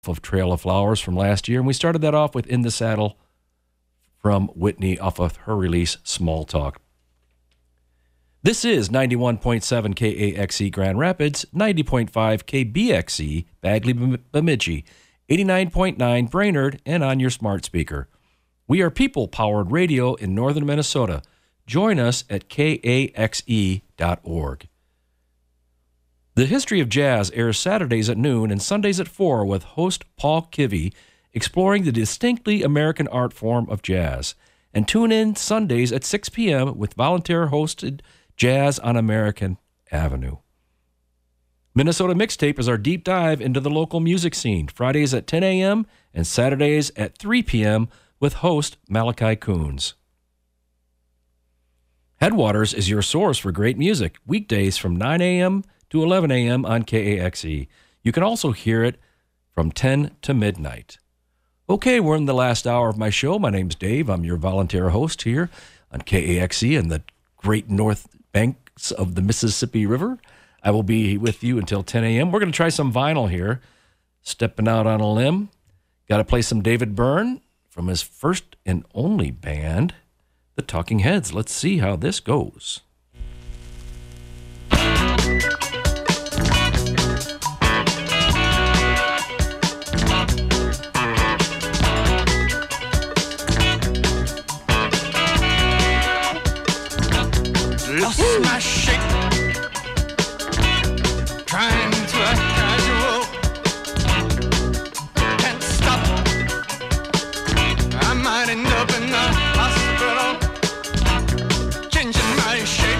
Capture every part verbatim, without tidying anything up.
of Trail of Flowers from last year, and we started that off with In the Saddle from Whitney off of her release, Small Talk. This is ninety-one point seven K A X E Grand Rapids, ninety point five K B X E Bagley Bemidji, eighty-nine point nine Brainerd, and on your smart speaker. We are people-powered radio in northern Minnesota. Join us at K A X E dot org. The History of Jazz airs Saturdays at noon and Sundays at four with host Paul Kivy exploring the distinctly American art form of jazz. And tune in Sundays at six p.m. with volunteer-hosted Jazz on American Avenue. Minnesota Mixtape is our deep dive into the local music scene, Fridays at ten a.m. and Saturdays at three p.m. with host Malachi Coons. Headwaters is your source for great music, weekdays from nine a.m. to eleven a.m. on K A X E. You can also hear it from ten to midnight. Okay, we're in the last hour of my show. My name's Dave. I'm your volunteer host here on K A X E in the great north banks of the Mississippi River. I will be with you until ten a.m. We're going to try some vinyl here. Stepping out on a limb. Got to play some David Byrne from his first and only band, the Talking Heads. Let's see how this goes. Lost my shape, trying to act casual, can't stop, I might end up in the hospital, changing my shape.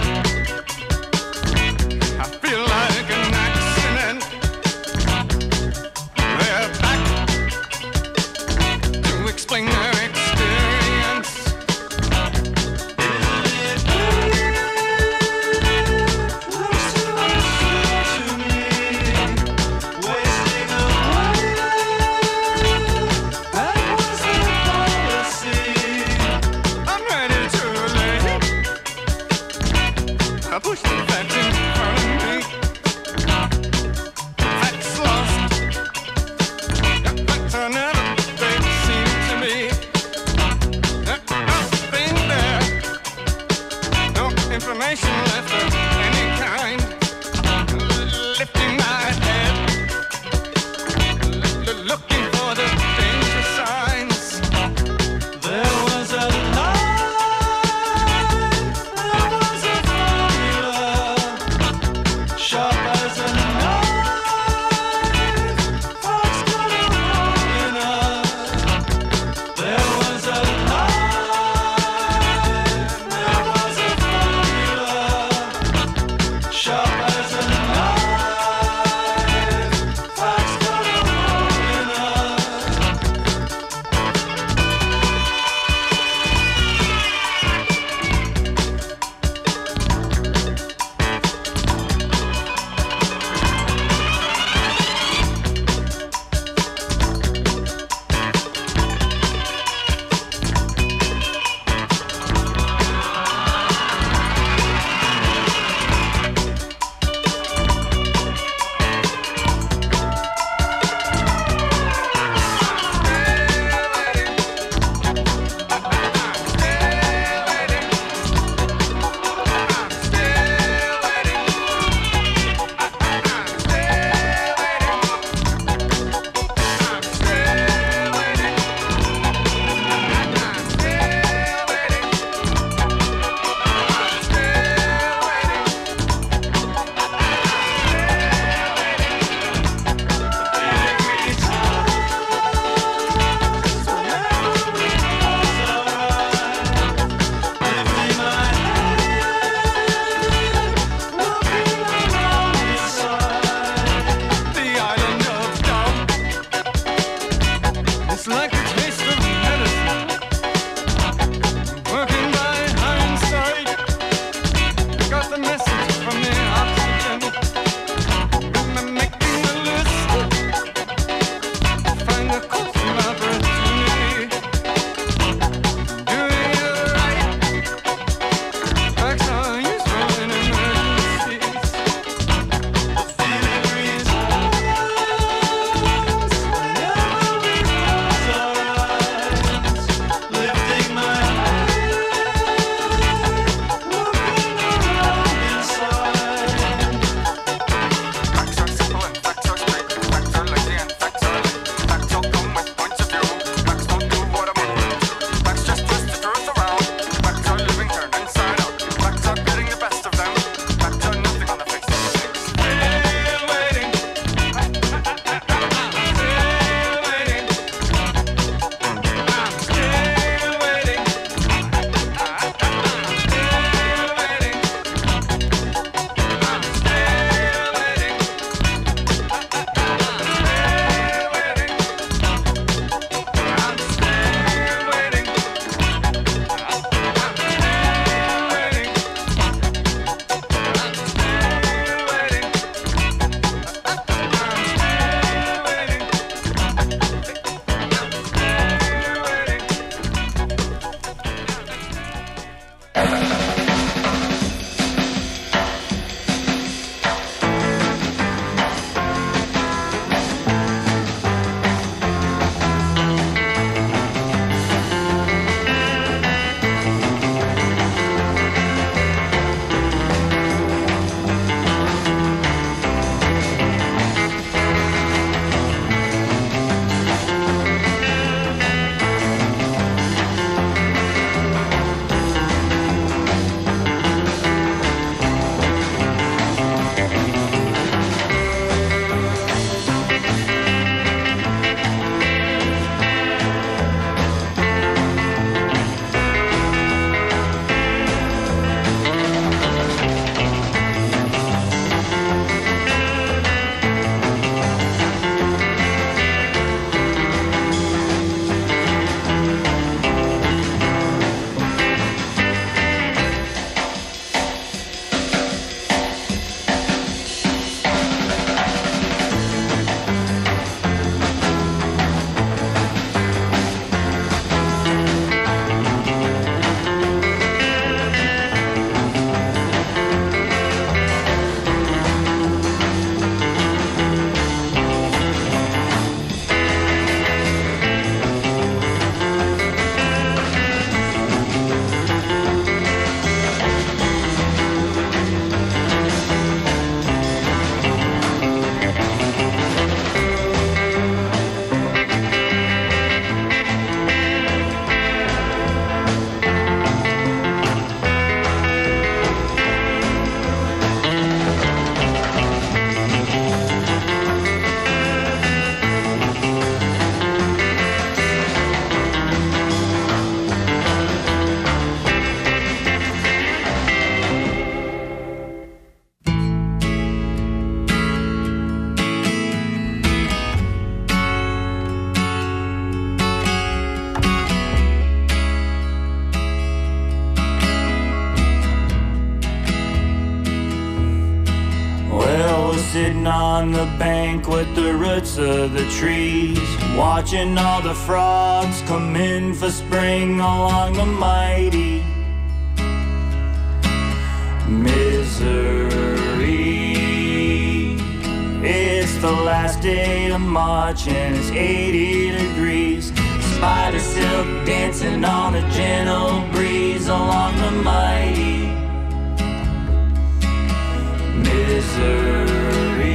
on the bank with the roots of the trees, watching all the frogs come in for spring along the mighty Missouri. It's the last day of March and it's eighty degrees. Spider silk dancing on a gentle breeze along the mighty Missouri.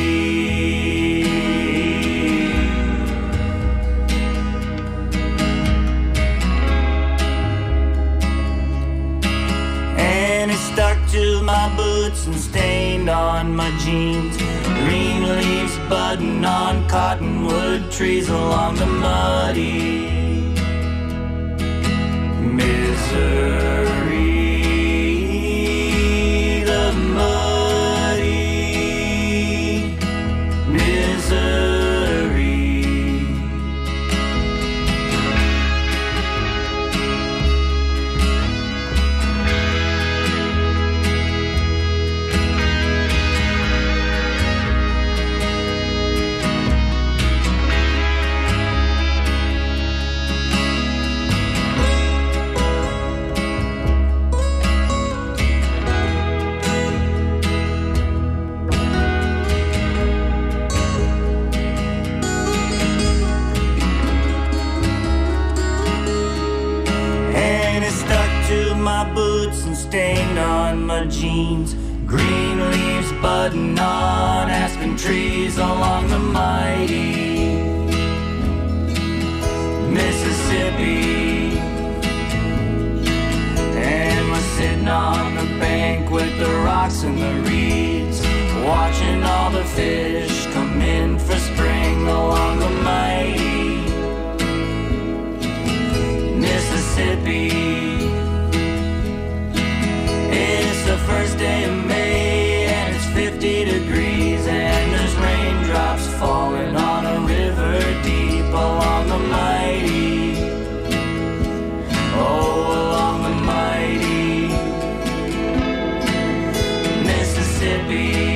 And it stuck to my boots and stained on my jeans. Green leaves budding on cottonwood trees along the muddy Missouri. The muddy Missouri. Stained on my jeans, green leaves budding on aspen trees along the mighty Mississippi. And we're sitting on the bank with the rocks and the reeds, watching all the fish come in for spring along the mighty Mississippi. It's the first day of May and it's fifty degrees, and there's raindrops falling on a river deep along the mighty, oh, along the mighty Mississippi.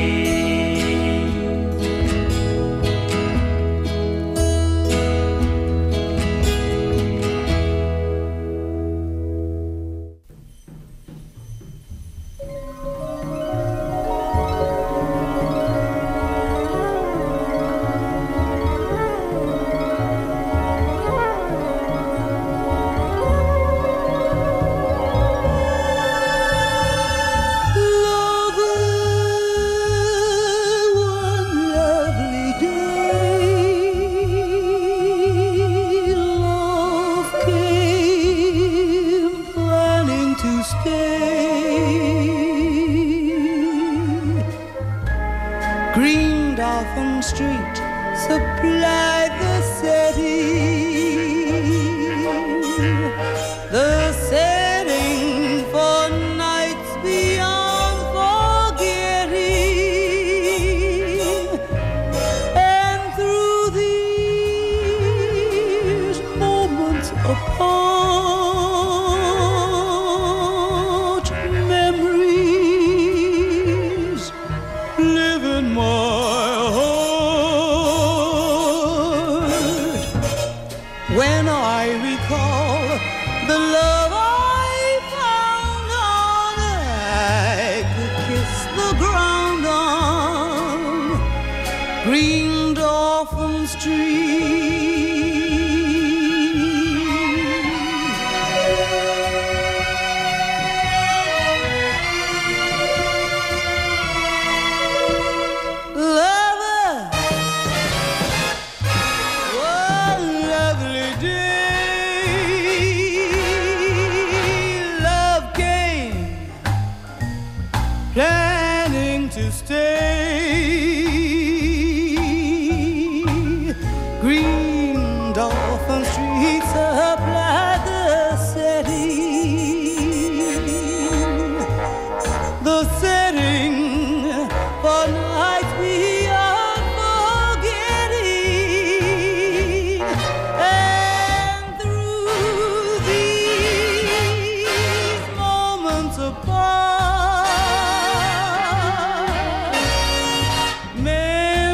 apart.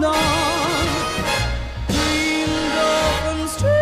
moved on. Dreamed open street.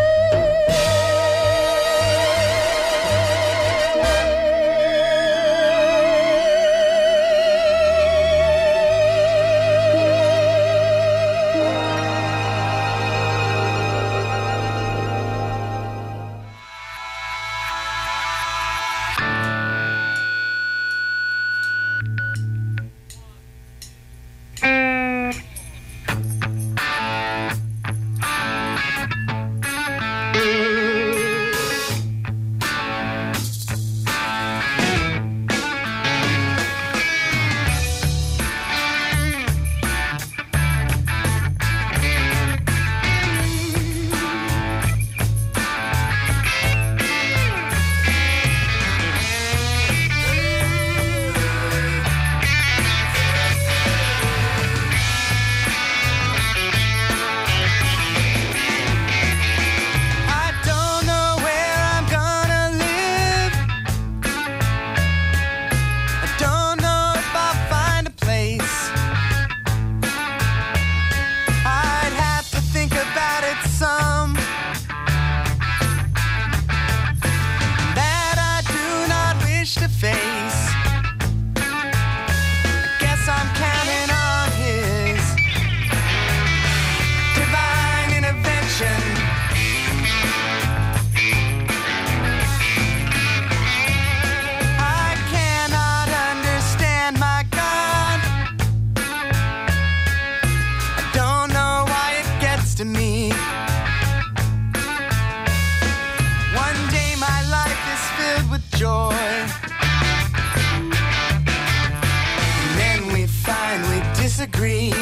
Disagree,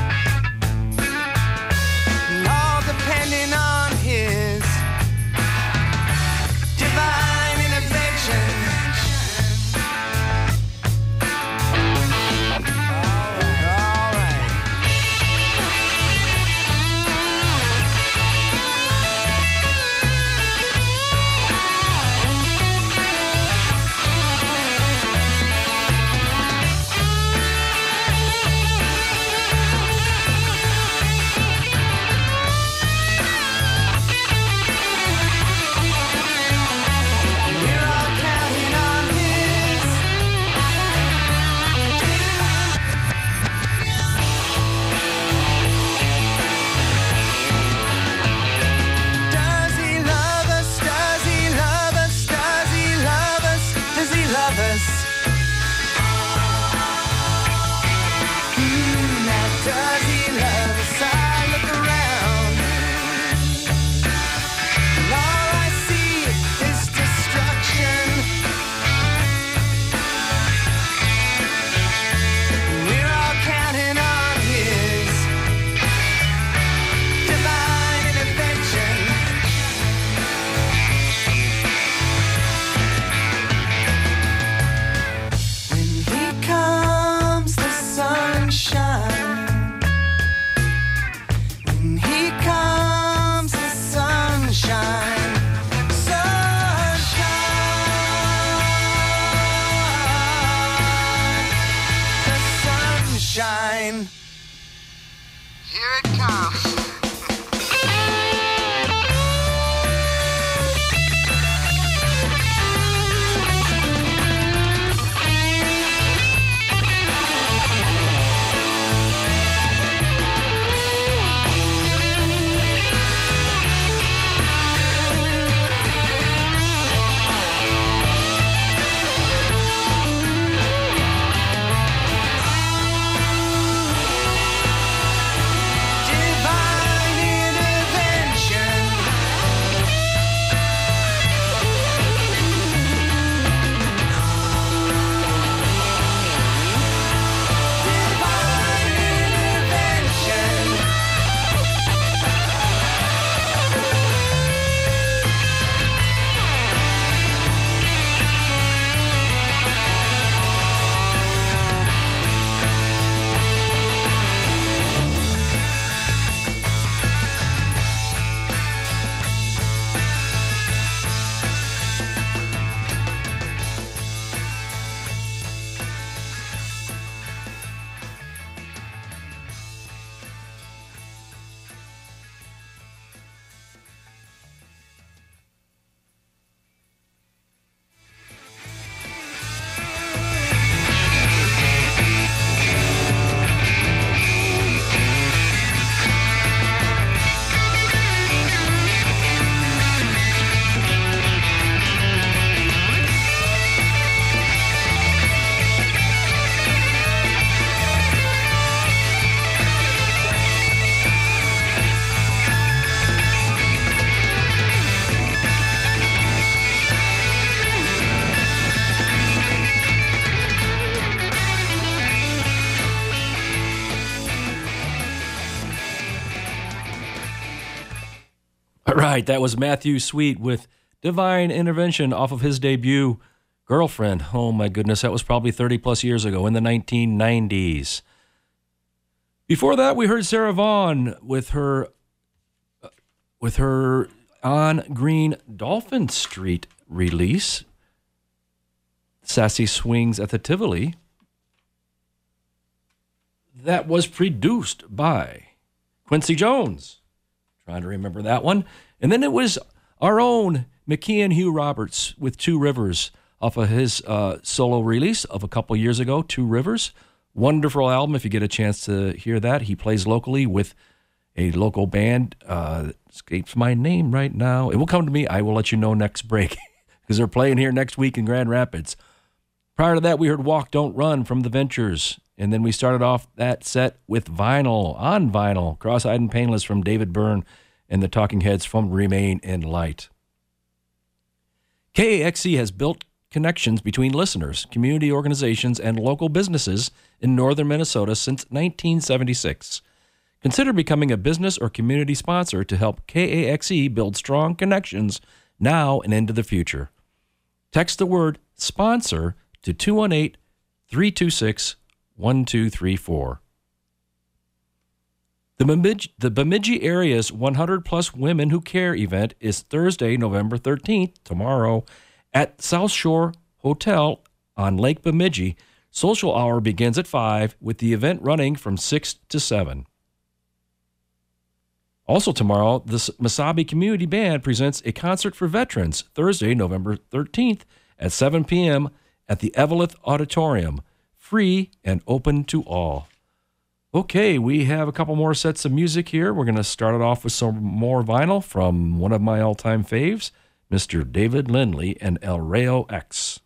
all depending on his divine intervention. All right, All right, that was Matthew Sweet with Divine Intervention off of his debut, Girlfriend. Oh my goodness, that was probably thirty plus years ago in the nineteen nineties. Before that, we heard Sarah Vaughan with her uh, with her On Green Dolphin Street release, Sassy Swings at the Tivoli. That was produced by Quincy Jones. Trying to remember that one. And then it was our own McKean Hugh Roberts with Two Rivers off of his uh, solo release of a couple years ago, Two Rivers. Wonderful album if you get a chance to hear that. He plays locally with a local band. Uh, escapes my name right now. It will come to me. I will let you know next break because they're playing here next week in Grand Rapids. Prior to that, we heard Walk, Don't Run from The Ventures. And then we started off that set with Vinyl, on Vinyl, Cross-Eyed and Painless from David Byrne and the Talking Heads from Remain in Light. K A X C has built connections between listeners, community organizations, and local businesses in northern Minnesota since nineteen seventy-six. Consider becoming a business or community sponsor to help K A X E build strong connections now and into the future. Text the word SPONSOR to two one eight, three two six, one two three four. The Bemidji, the Bemidji area's one hundred plus Women Who Care event is Thursday, November thirteenth, tomorrow, at South Shore Hotel on Lake Bemidji. Social hour begins at five, with the event running from six to seven. Also tomorrow, the Mesabi Community Band presents a concert for veterans Thursday, November thirteenth at seven p.m. at the Eveleth Auditorium. Free and open to all. Okay, we have a couple more sets of music here. We're going to start it off with some more vinyl from one of my all-time faves, Mister David Lindley and El Rayo X.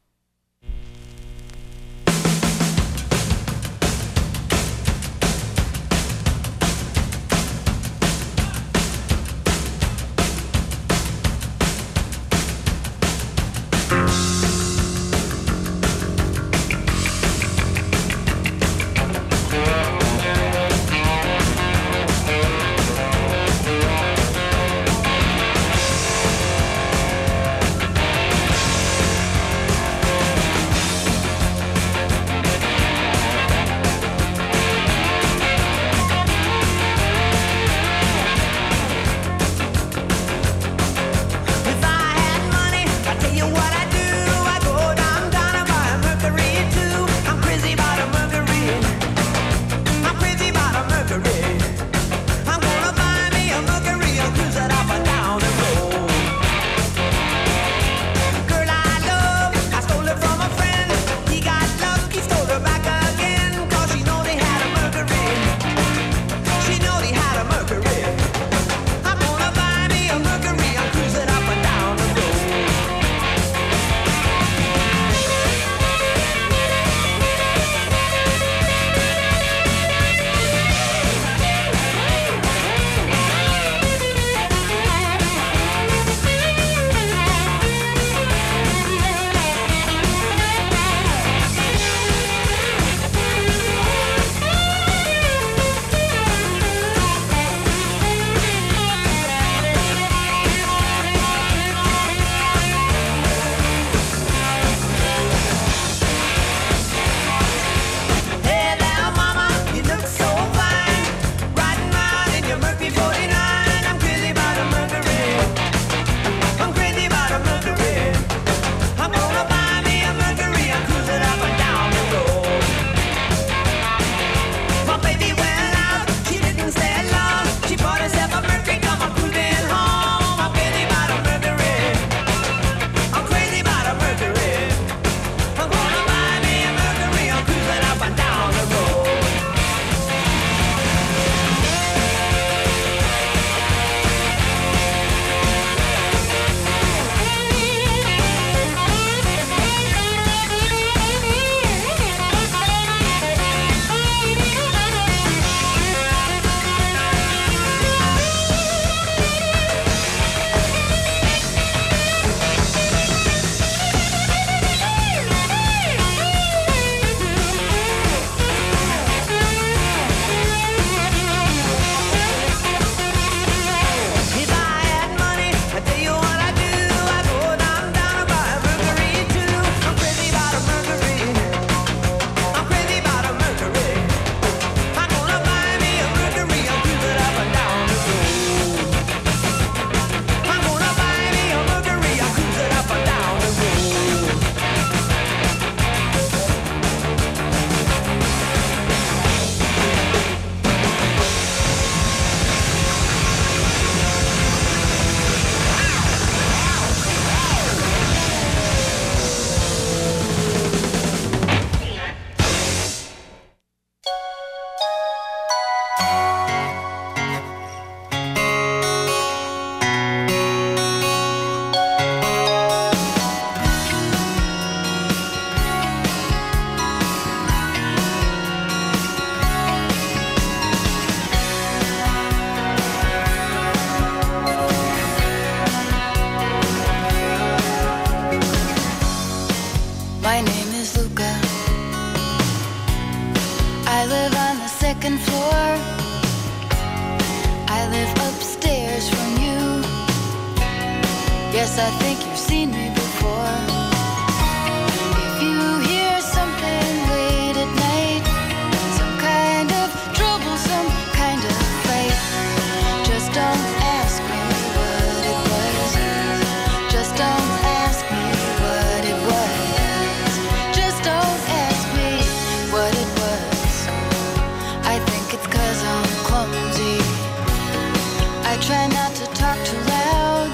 Yes, I think you've seen me before. If you hear something late at night, some kind of trouble, some kind of fight, just don't ask me what it was. Just don't ask me what it was. Just don't ask me what it was. I think it's 'cause I'm clumsy. I try not to talk too loud.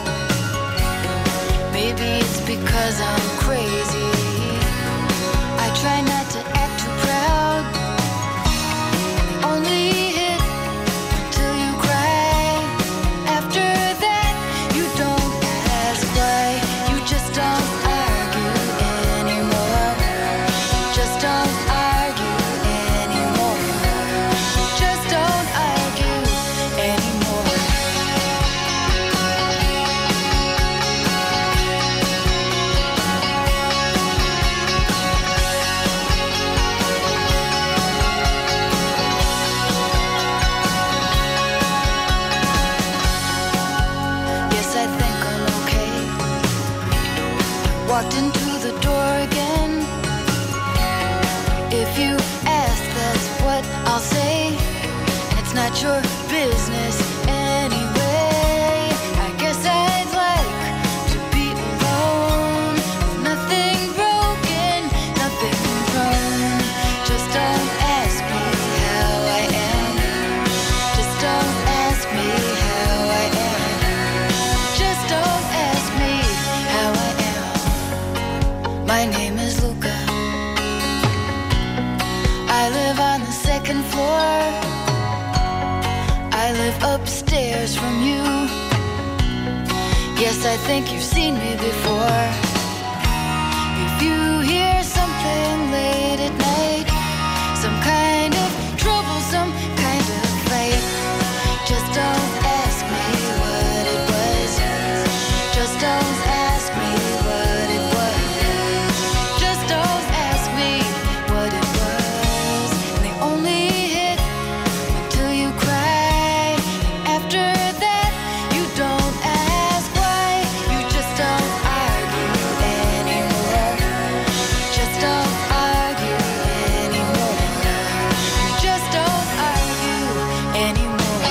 Maybe it's because I'm crazy. I try not to act too proud. Only hit till you cry. After that, you don't ask why. You just don't argue anymore. Just don't argue anymore. Just don't argue anymore. Yes, I think I'm okay. Walked into the door again. If you ask, that's what I'll say. And it's not your business anyway. I guess I'd like to be alone. Nothing broken, nothing wrong. Just don't ask me how I am. Just don't ask me how I am. Just don't ask me how I am. My name is Luca. I live on the second floor. I live upstairs from you. Yes, I think you've seen me before. If you hear something late at night, some kind of trouble, some kind of fight, just don't ask me what it was. Just don't ask me what it was. Just don't ask me what it was. And they only hit until you cry. After that, you don't ask why. You just don't argue anymore. Just don't argue anymore. You just don't argue anymore.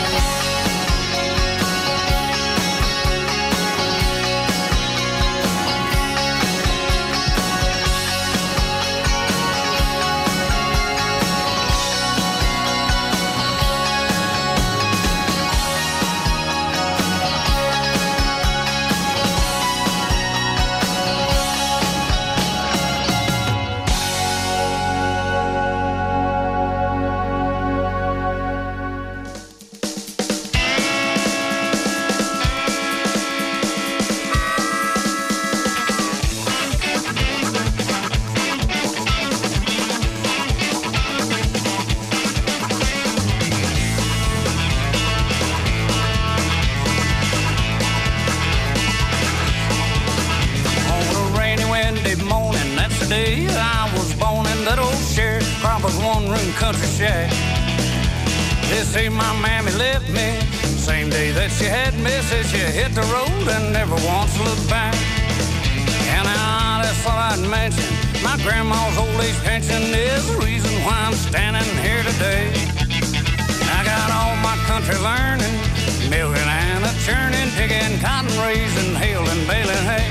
On a rainy, windy morning, that's the day I was born in that old sharecropper's one-room country shack. They say my mammy left me same day that she had me. Said she hit the road and never once looked back. And I just thought I'd mention my grandma's old age pension is the reason why I'm standing here today. I got all my country learning, milking and a churning, picking cotton, raising, hailing, baling hay.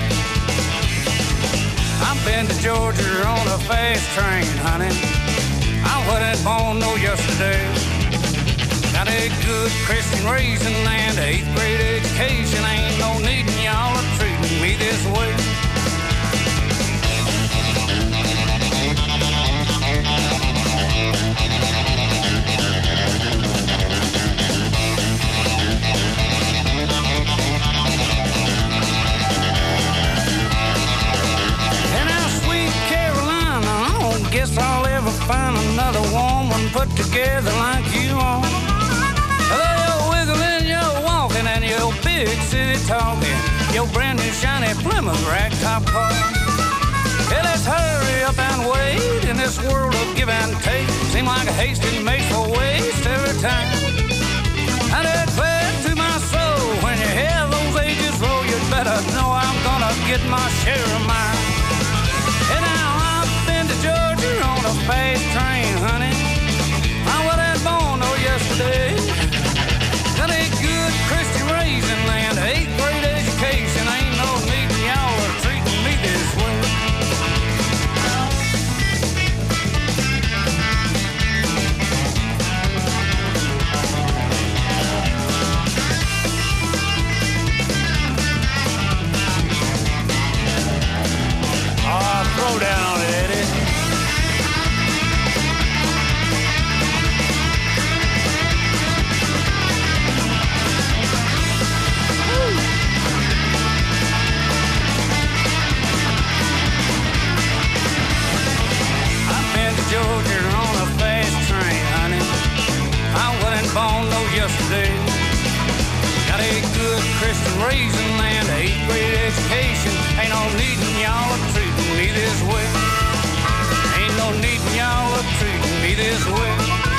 I've been to Georgia on a fast train, honey. I wasn't born no yesterday. Got a good Christian raising and a eighth grade education. Ain't no needin' y'all to treating me this way. And now, sweet Carolina, I don't guess I'll ever find another woman put together like you are. Well, you're wiggling, you're walking, and you're big city talking. Your brand new shiny Plymouth ragtop car. Yeah, let's hurry up and wait in this world of give and take. Seem like a hasty makes for waste every time. I declare to my soul, when you hear those ages roll, you'd better know I'm gonna get my share of mine. And now I've been to Georgia on a fast train, honey. I wasn't born no yesterday. Got a good Christian raising land, eighth grade education. Ain't no need in y'all are treating me this way. Oh, throw down, Eddie. Georgia on a fast train, honey. I wasn't born no yesterday. Got a good Christian raising and a eighth grade education. Ain't no needin' y'all are treating me this way. Ain't no needin' y'all are treating me this way.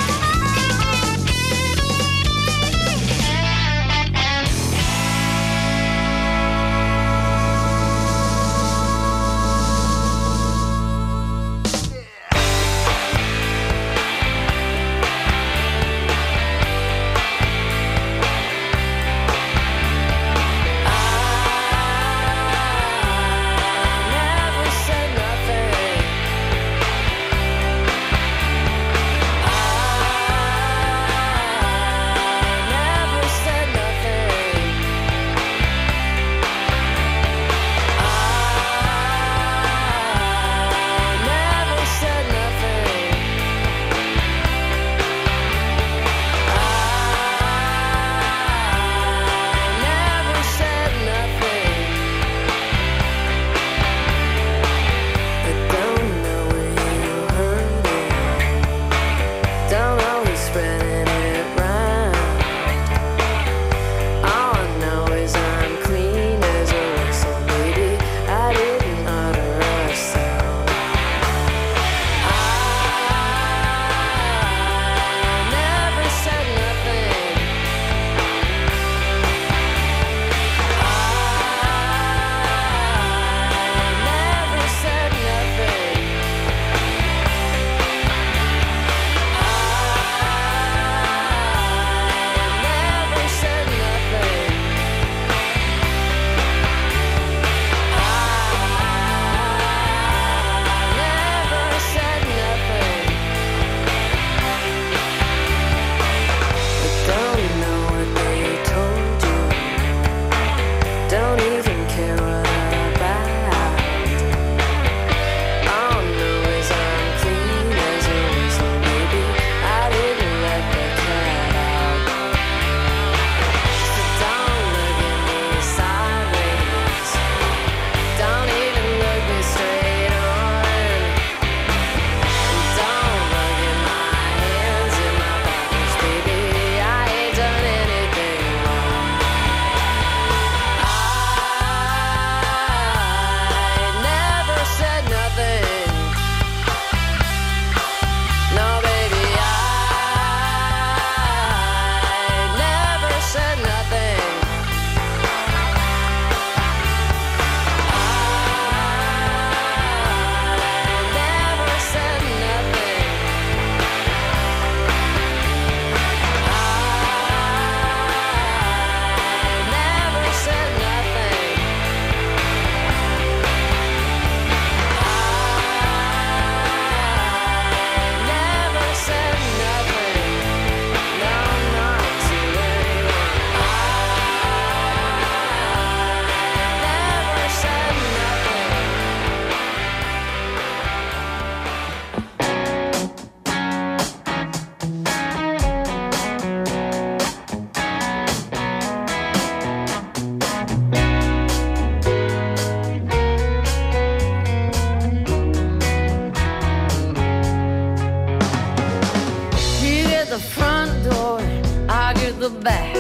the back.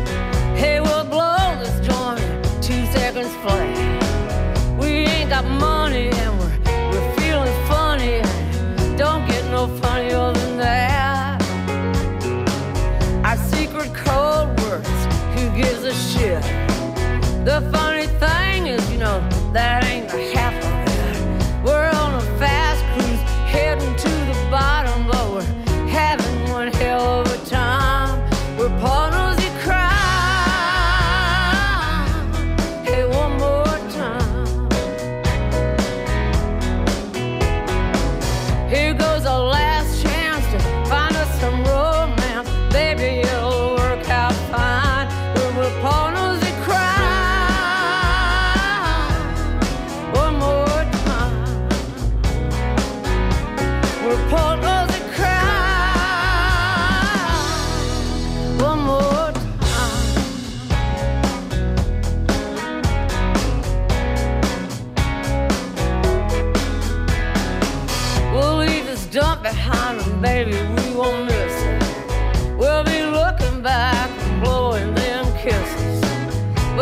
Hey, we'll blow this joint two seconds flat. We ain't got money and we're, we're feeling funny. Don't get no funnier than that. Our secret code words, who gives a shit? The funny thing is, you know, that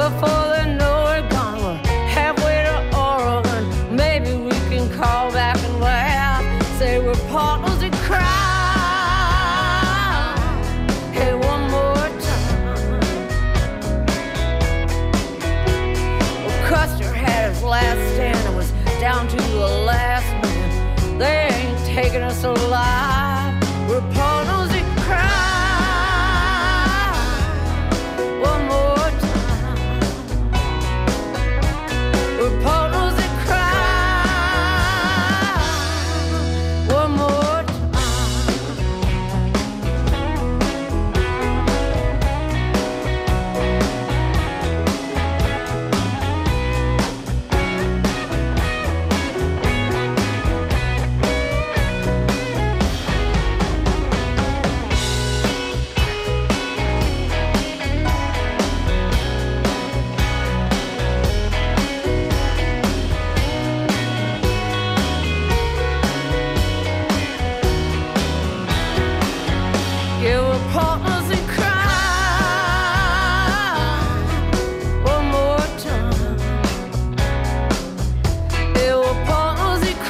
before they know we're gone. We're halfway to Oregon. Maybe we can call back and laugh. Say we're partners in crime. Hey, one more time. Well, Custer had his last stand. It was down to the last man. They ain't taking us alive. We're partners in crime. One more time. We're partners in crime. One more yeah, we're partners in crime. One more time. Yeah, we're partners in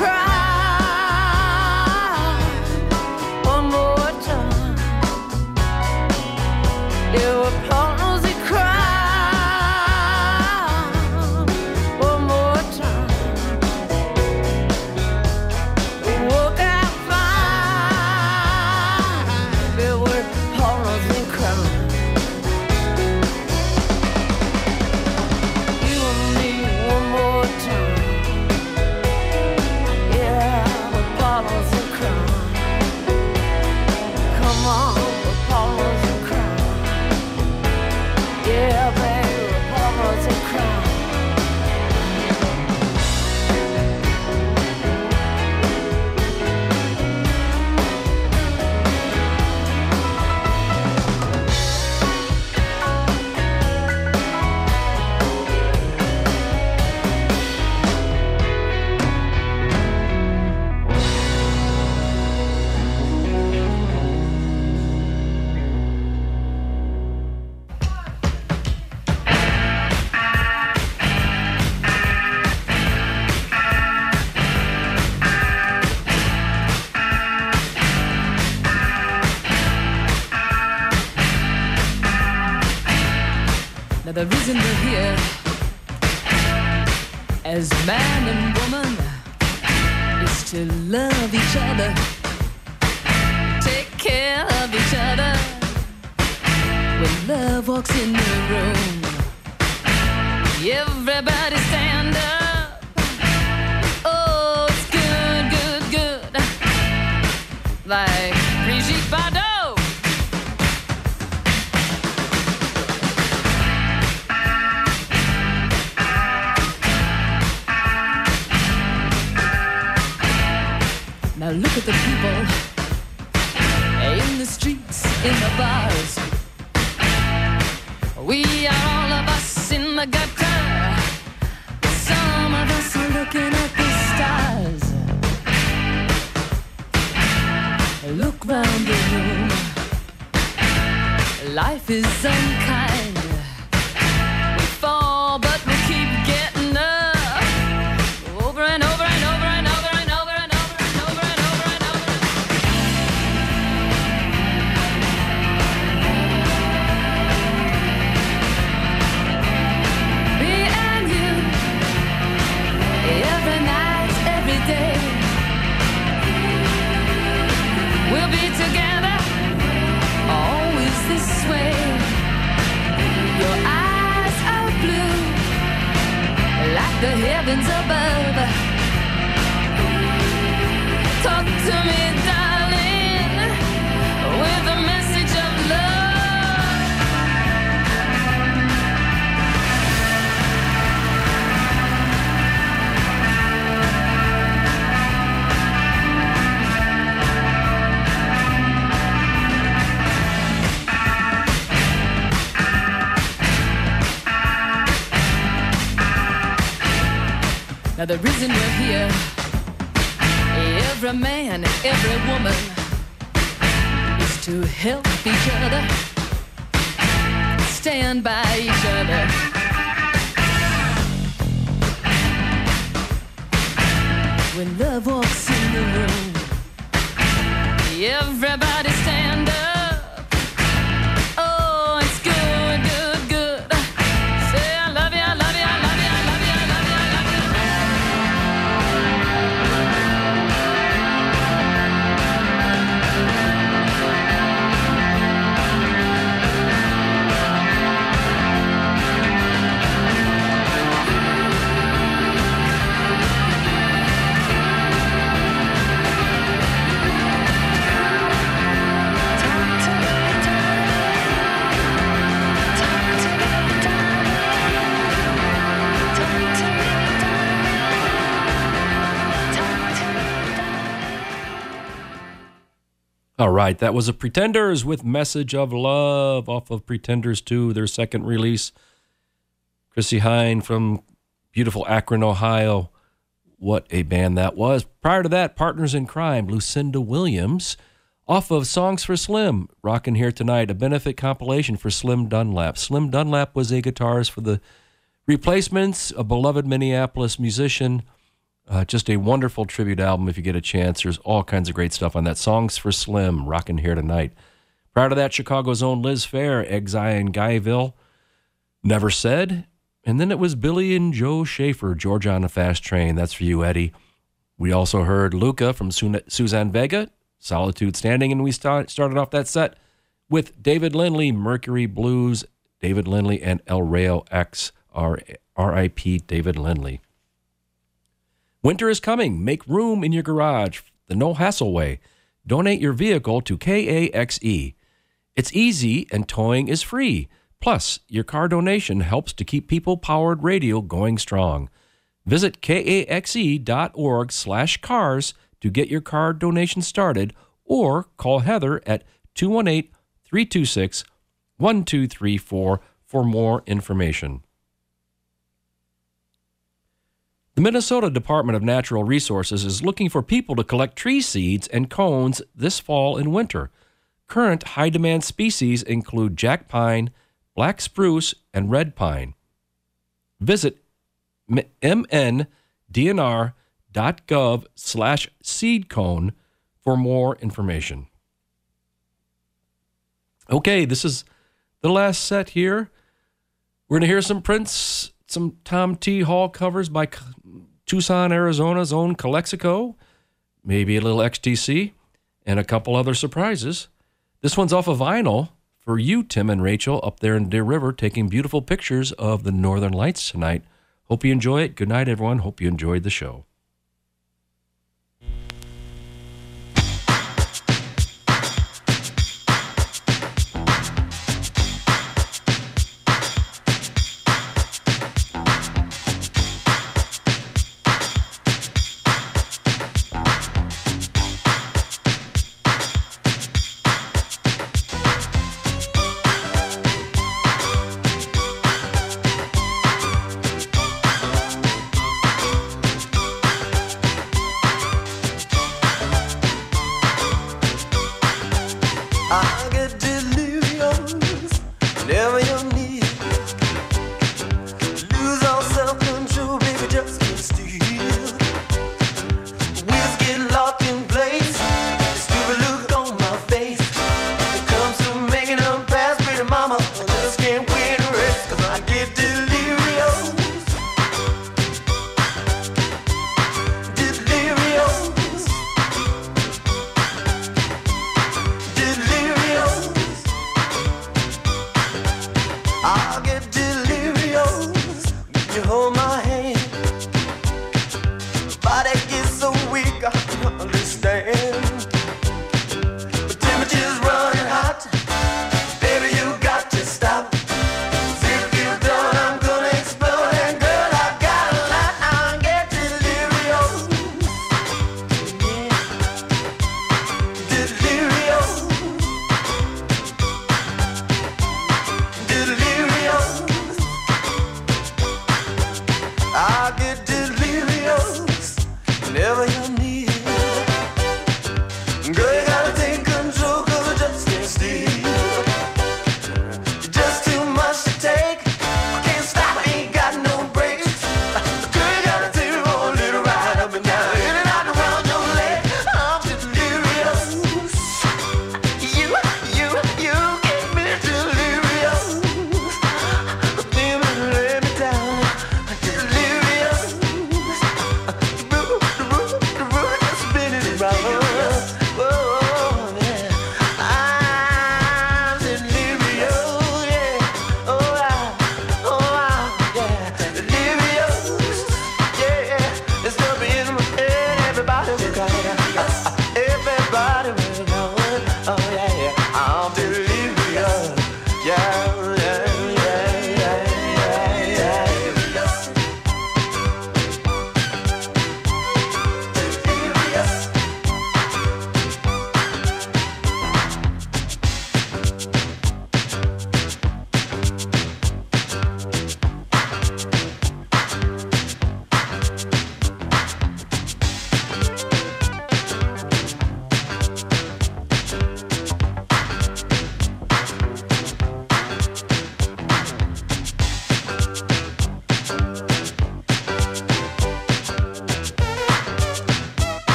crime. One more time. Yeah, we're partners in crime. One more time. Work out fine. Yeah, we're partners in crime. You and me one more time. Yeah, we're partners in crime. Come on, we're partners in crime. Yeah, baby, we're partners in crime. Now the reason we're here as man and woman is to love each other, take care of each other. When love walks in the room, everybody stand up. Oh, it's good, good, good. Like Brigitte Bardot. Now look at the people in the streets, in the bars. We are all of us in the gutter. Some of us are looking at the stars. Look round the room. Life is unkind. We fall, but we keep getting up. Over and over and over and over and over and over and over and over and over. Me and you, every night, every day. We'll be together, always this way. Your eyes are blue, like the heavens above. Talk to me, darling, with a message of love. Now the reason we're here, every man, every woman, is to help each other, stand by each other. when love walks in the room. Everybody stand up. Oh, it's good, good, good. Say I love you, I love you, I love you, I love you, I love you, I love All right, that was the Pretenders with Message of Love off of Pretenders two, their second release. Chrissie Hynde from beautiful Akron, Ohio. What a band that was. Prior to that, Partners in Crime, Lucinda Williams, off of Songs for Slim, rocking here tonight, a benefit compilation for Slim Dunlap. Slim Dunlap was a guitarist for the Replacements, a beloved Minneapolis musician. Uh, just a wonderful tribute album if you get a chance. There's all kinds of great stuff on that. Songs for Slim, rocking here tonight. Prior to that, Chicago's own Liz Phair, Exile in Guyville, Never Said. And then it was Billy and Joe Schaefer, Georgia on a Fast Train. That's for you, Eddie. We also heard Luca from Su- Suzanne Vega, Solitude Standing. And we start, started off that set with David Lindley, Mercury Blues, David Lindley, and El Rayo X, R I P David Lindley. Winter is coming. Make room in your garage the no hassle way. Donate your vehicle to K A X E. It's easy and towing is free. Plus, your car donation helps to keep people-powered radio going strong. Visit kaxe.org slash cars to get your car donation started or call Heather at two one eight, three two six, one two three four for more information. The Minnesota Department of Natural Resources is looking for people to collect tree seeds and cones this fall and winter. Current high-demand species include jack pine, black spruce, and red pine. Visit m n d n r dot gov slash seed cone for more information. Okay, this is the last set here. We're going to hear some Prince, some Tom T. Hall covers by Tucson, Arizona's own Calexico, maybe a little X T C, and a couple other surprises. This one's off of vinyl for you, Tim and Rachel, up there in Deer River, taking beautiful pictures of the Northern Lights tonight. Hope you enjoy it. Good night, everyone. Hope you enjoyed the show.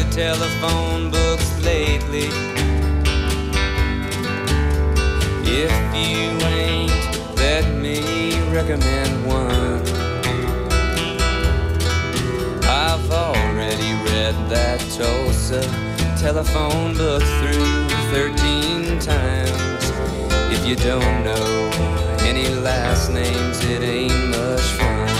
telephone books lately. If you ain't, let me recommend one. I've already read that Tulsa telephone book through thirteen times. If you don't know any last names, it ain't much fun.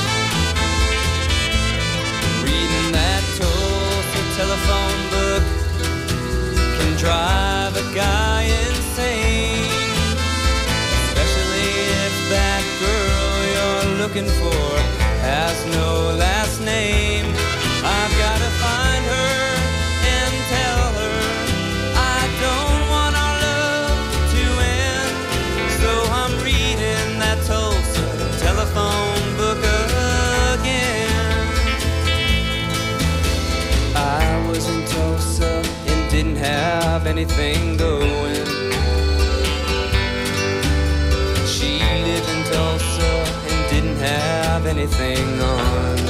Reading that Tulsa telephone book can drive a guy insane, especially if that girl you're looking for has no last name. I've gotta find her and tell her I don't want our love to end. So I'm reading that Tulsa telephone book again. I was in Tulsa and didn't have anything going. She lived in Tulsa and didn't have anything on.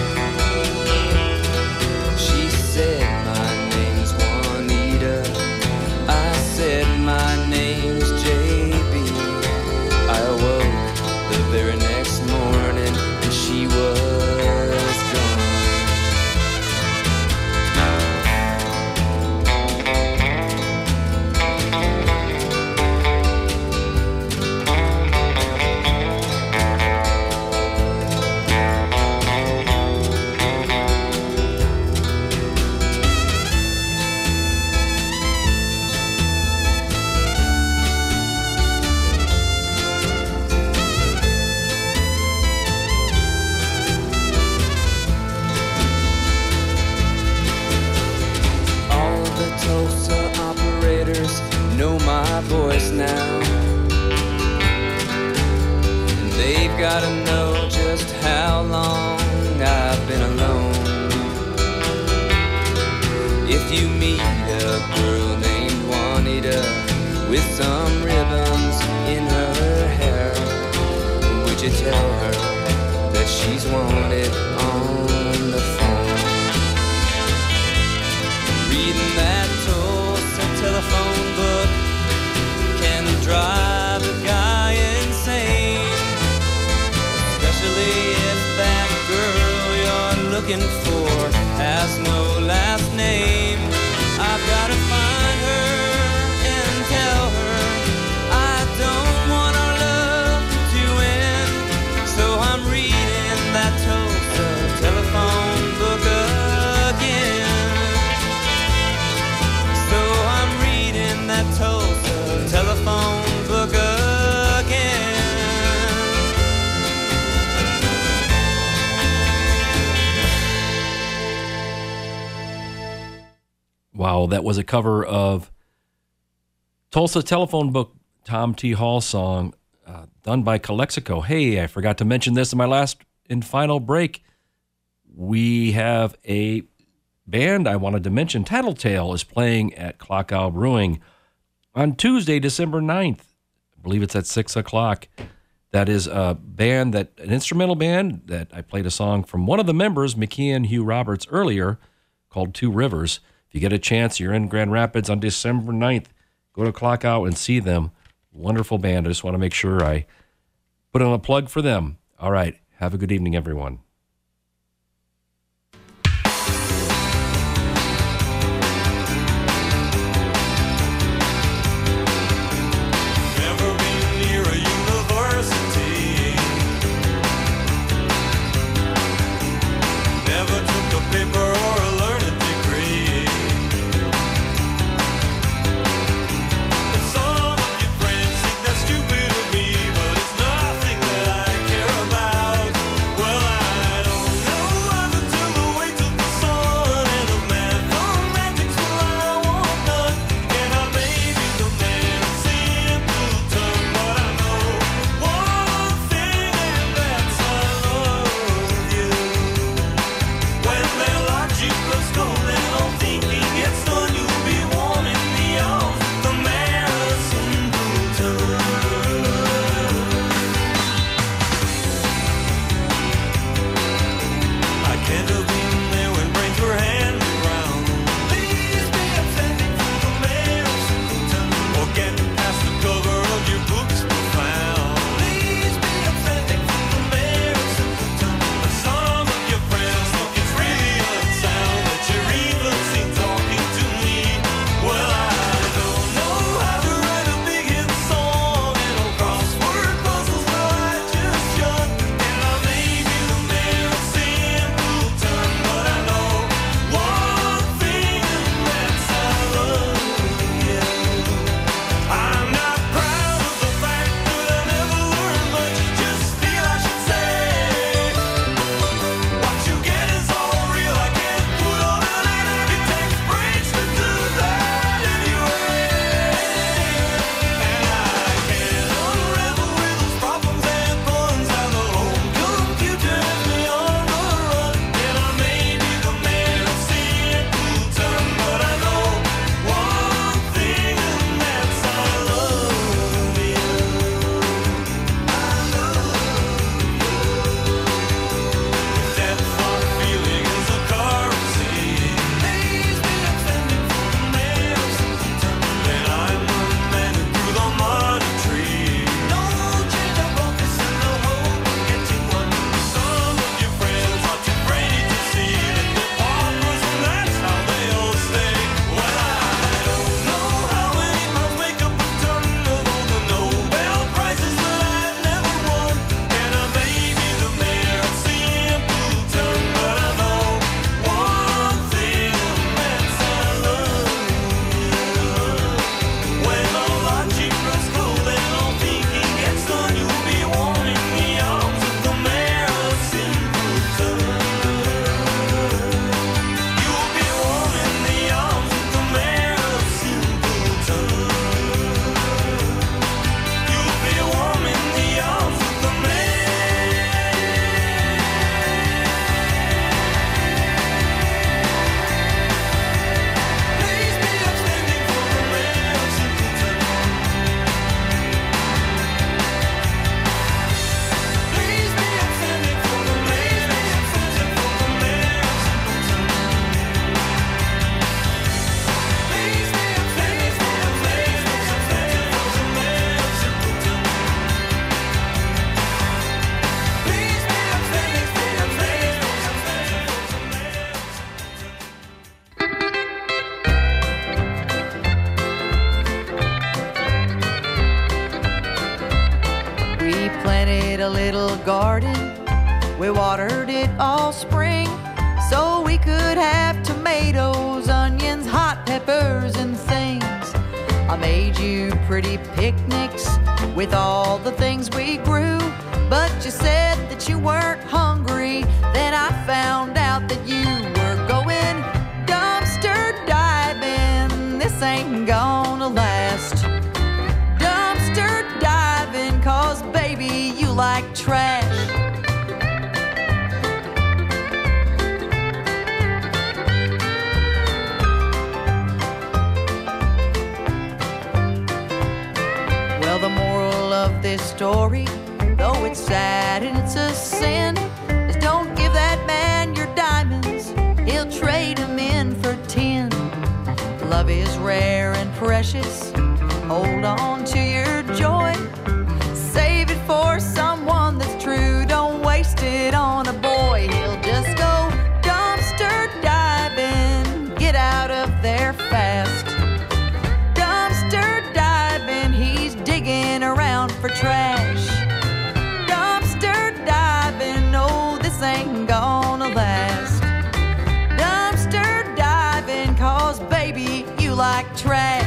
She said my name's Juanita, I said my name's J B. I awoke the very next morning and she was gone. Know my voice now, and they've gotta know just how long I've been alone. If you meet a girl named Juanita with some ribbons in her hair, would you tell her that she's wanted on the phone? Reading that Tulsa telephone book can drive a guy insane, especially if that girl you're looking for has no last name. I've gotta find her and tell her I don't want our love to end. So I'm reading that Tulsa telephone book again. So I'm reading that Tulsa telephone book again. Wow, that was a cover of Tulsa telephone book, Tom T. Hall song, uh, done by Calexico. Hey, I forgot to mention this in my last and final break. We have a band I wanted to mention. Tattletale is playing at Clock Owl Brewing on Tuesday, December ninth. I believe it's at six o'clock. That is a band, that an instrumental band that I played a song from one of the members, McKeon Hugh Roberts, earlier, called Two Rivers. If you get a chance, you're in Grand Rapids on December ninth, go to Clock Out and see them. Wonderful band. I just want to make sure I put on a plug for them. All right. Have a good evening, everyone. Stupid of me, but it's nothing that I care about. Well, I a little garden. We watered it all spring so we could have tomatoes, onions, hot peppers, and things. I made you pretty picnics with all the things we grew, but you said that you weren't hungry. Then I found out that you were going dumpster diving. This ain't gonna last. Dumpster diving, cause baby, you like trash. Well, the moral of this story, though it's sad and it's a sin, is don't give that man your diamonds. He'll trade them in for tin. Love is rare and precious. Hold on to your joy. Save it for someone that's true. Don't waste it on a boy. He'll just go dumpster diving. Get out of there fast. Dumpster diving. He's digging around for trash. Dumpster diving. No, this ain't gonna last. Dumpster diving, cause baby, you like trash.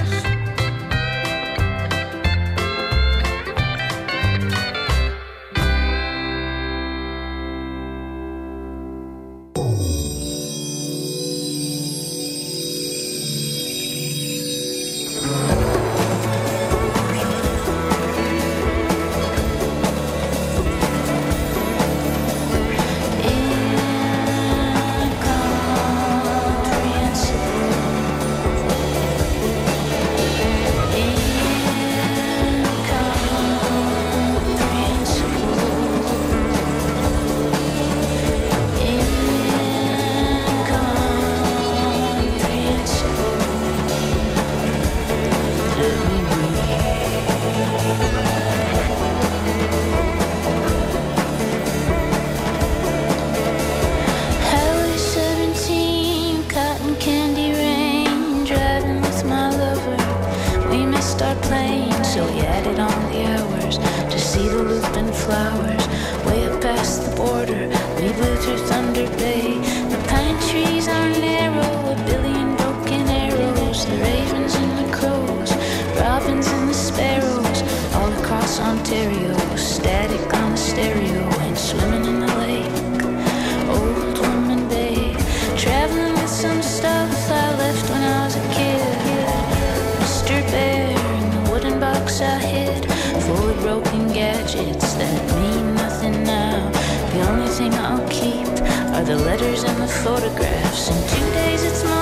The letters and the photographs. In two days it's my